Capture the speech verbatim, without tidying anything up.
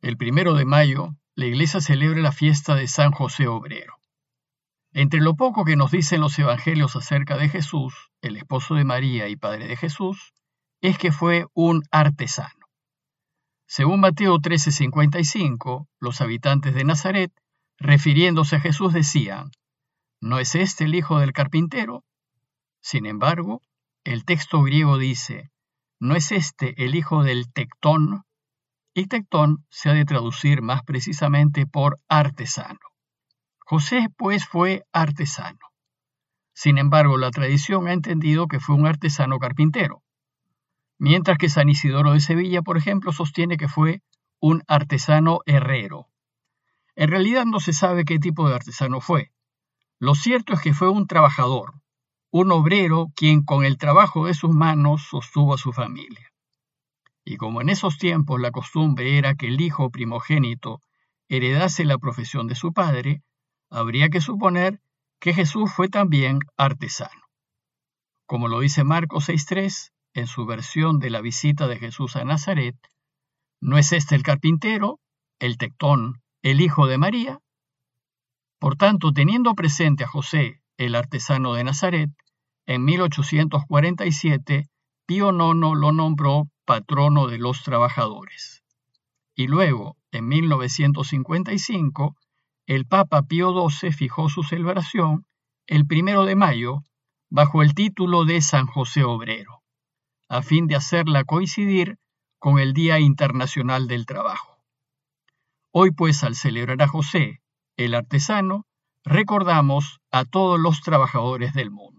El primero de mayo, la Iglesia celebra la fiesta de San José Obrero. Entre lo poco que nos dicen los evangelios acerca de Jesús, el esposo de María y padre de Jesús, es que fue un artesano. Según Mateo trece cincuenta y cinco, los habitantes de Nazaret, refiriéndose a Jesús, decían: ¿no es este el hijo del carpintero? Sin embargo, el texto griego dice: ¿no es este el hijo del tectón? Y tectón se ha de traducir más precisamente por artesano. José, pues, fue artesano. Sin embargo, la tradición ha entendido que fue un artesano carpintero, mientras que San Isidoro de Sevilla, por ejemplo, sostiene que fue un artesano herrero. En realidad no se sabe qué tipo de artesano fue. Lo cierto es que fue un trabajador, un obrero quien con el trabajo de sus manos sostuvo a su familia. Y como en esos tiempos la costumbre era que el hijo primogénito heredase la profesión de su padre, habría que suponer que Jesús fue también artesano. Como lo dice Marcos seis tres, en su versión de la visita de Jesús a Nazaret: ¿no es este el carpintero, el tectón, el hijo de María? Por tanto, teniendo presente a José, el artesano de Nazaret, en mil ochocientos cuarenta y siete, Pío nono lo nombró patrono de los trabajadores. Y luego, en mil novecientos cincuenta y cinco, el Papa Pío doce fijó su celebración el primero de mayo bajo el título de San José Obrero, a fin de hacerla coincidir con el Día Internacional del Trabajo. Hoy, pues, al celebrar a José, el artesano, recordamos a todos los trabajadores del mundo.